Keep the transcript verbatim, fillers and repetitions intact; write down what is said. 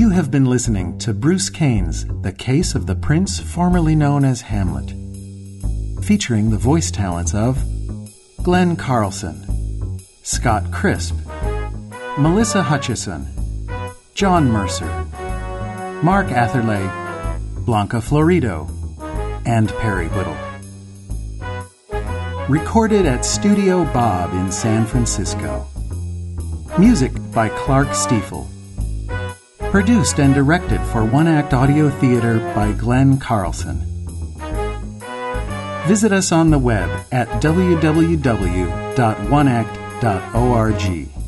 You have been listening to Bruce Kane's The Case of the Prince Formerly Known as Hamlet, featuring the voice talents of Glenn Carlson, Scott Crisp, Melissa Hutchison, John Mercer, Mark Atherley, Blanca Florido, and Perry Whittle. Recorded at Studio Bob in San Francisco. Music by Clark Stiefel. Produced and directed for One Act Audio Theater by Glenn Carlson. Visit us on the web at w w w dot one act dot org.